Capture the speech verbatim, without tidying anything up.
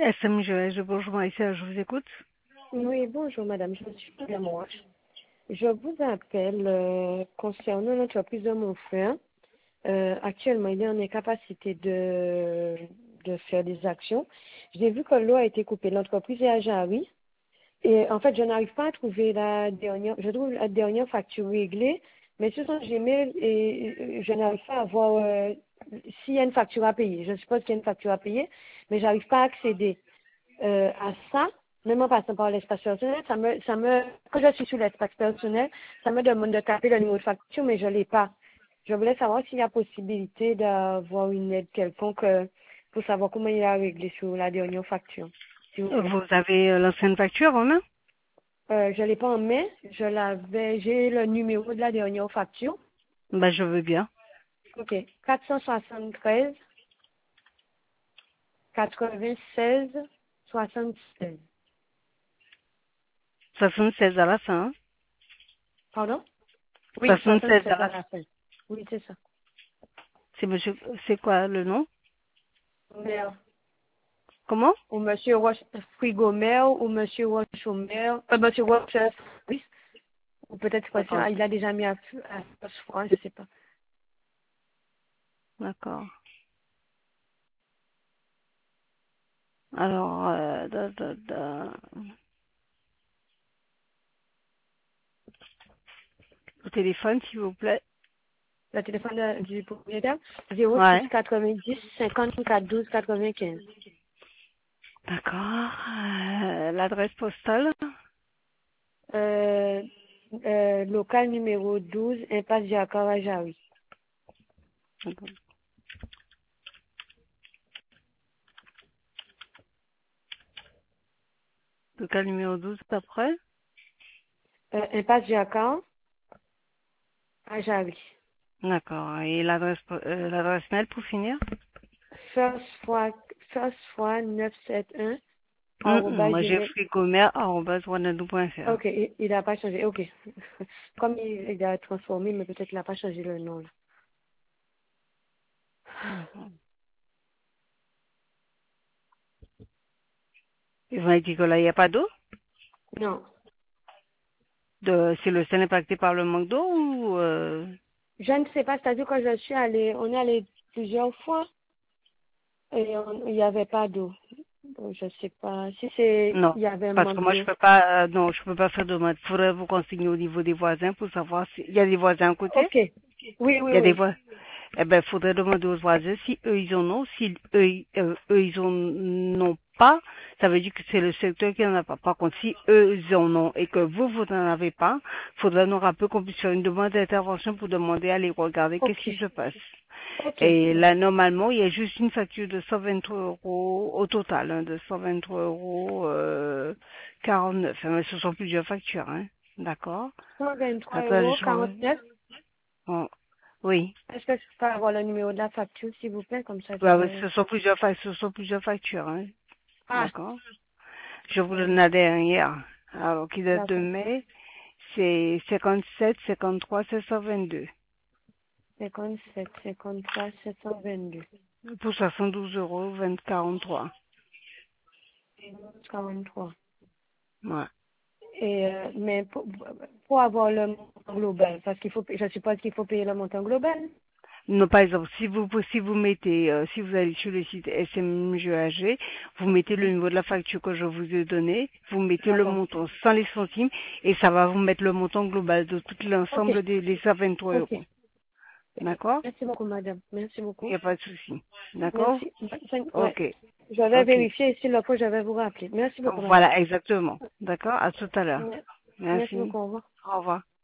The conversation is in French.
S M G, je bonjour Maïssa, je vous écoute. Oui, bonjour madame, je suis Madame Roche. Je vous appelle euh, concernant l'entreprise de mon frère. Euh, actuellement, il est en incapacité de, de faire des actions. J'ai vu que l'eau a été coupée. L'entreprise est à Jarry. Et en fait, je n'arrive pas à trouver la dernière, je trouve la dernière facture réglée, mais sur son Gmail, et, et je n'arrive pas à voir euh, s'il y a une facture à payer. Je suppose qu'il y a une facture à payer, mais j'arrive pas à accéder euh, à ça, même en passant par l'espace personnel. Ça me, ça me, quand je suis sur l'espace personnel, ça me demande de taper le numéro de facture, mais je l'ai pas. Je voulais savoir s'il y a possibilité d'avoir une aide quelconque euh, pour savoir comment il a réglé sur la dernière facture, s'il vous plaît. Vous avez euh, l'ancienne facture en main? Euh, je l'ai pas en main. Je l'avais, j'ai le numéro de la dernière facture. Bah, je veux bien. OK. quatre cent soixante-treize, quatre-vingt-seize, soixante-seize. soixante-seize à la fin. Hein. Pardon? Oui, soixante-seize à soixante-seize à la la fin. fin. Oui, c'est ça. C'est monsieur, c'est quoi le nom? Mère. Comment? Ou monsieur Roche, Frigomère, ou monsieur Roche-Omer, euh, monsieur Roche, oui. Ou peut-être, parce Attends, qu'il a déjà mis à, à, froid, je sais pas. d'accord. Alors, euh, da, da, da. Au téléphone, s'il vous plaît. Le téléphone de- du propriétaire, zéro six Ouais. quatre-vingt-dix, cinquante-quatre, douze, quatre-vingt-quinze. D'accord. Euh, l'adresse postale. Euh, euh, local numéro douze, impasse Jacques Rajaoui. Local numéro douze après. Euh, impasse Jacques Rajaoui. D'accord. Et l'adresse, po- euh, l'adresse mail pour finir? First fois, first fois neuf cent soixante-et-un, Hum, hum, arobase moi, j'ai gmail. fricomer arobase wanadoo point f r. Ok, il il a pas changé. Ok. Comme il, il a transformé, mais peut-être il a pas changé le nom. Là. Mhm. Et vous m'avez dit que là, il n'y a pas d'eau? Non. De, c'est le seul impacté par le manque d'eau ou euh... Je ne sais pas, c'est-à-dire que je suis allée, on est allé plusieurs fois et on- il n'y avait pas d'eau. Donc, je sais pas si c'est, Non, il y avait un parce que manque moi je d'eau. peux pas, euh, non, je peux pas faire de demande. Faudrait vous consigner au niveau des voisins pour savoir s'il y a des voisins à côté. Ok. Oui, oui, Il y a des oui. voisins. Eh ben, faudrait demander aux voisins si eux ils en ont, si eux, ils- euh, eux ils en ont pas, ça veut dire que c'est le secteur qui en a pas. Par contre, si eux ils en ont et que vous vous n'en avez pas, faudrait nous rappeler qu'on puisse faire une demande d'intervention pour demander à aller regarder qu'est-ce Ok. qui se passe. Ok. Et là, normalement, il y a juste une facture de cent vingt-trois euros au total, hein, de cent vingt-trois euros euh, quarante-neuf. Hein, mais ce sont plusieurs factures, hein. D'accord. cent vingt-trois Attends, euros, je re- quarante-neuf. bon, oui. Est-ce que je peux avoir le numéro de la facture, s'il vous plaît, comme ça je Bah, oui, vais... ce sont plusieurs fa- ce sont plusieurs factures, hein. Ah, D'accord. Je vous donne euh, la dernière. Alors, qui date de d'accord. mai, c'est cinquante-sept, cinquante-trois, sept cent vingt-deux. cinquante-sept, cinquante-trois, sept cent vingt-deux. Pour soixante-douze euros, vingt, quarante-trois. quarante-trois. Ouais. Et, euh, mais pour, pour avoir le montant global, parce qu'il faut, je suppose qu'il faut payer le montant global. Non, par exemple, si vous, si vous mettez, euh, si vous allez sur le site S M G A G, vous mettez le Mhm. numéro de la facture que je vous ai donné, vous mettez le D'accord. montant sans les centimes, et ça va vous mettre le montant global de tout Ok, l'ensemble des, des cent vingt-trois ok. euros. D'accord? Merci beaucoup, madame. Merci Il beaucoup. n'y a pas de souci. D'accord? Merci. Cinq- Ouais. Ok. Je vais Ok. vérifier. S'il le faut, je vais vous rappeler. Merci beaucoup, madame. Voilà, exactement. D'accord? À tout à l'heure. Merci Merci. beaucoup. Au revoir. Au revoir.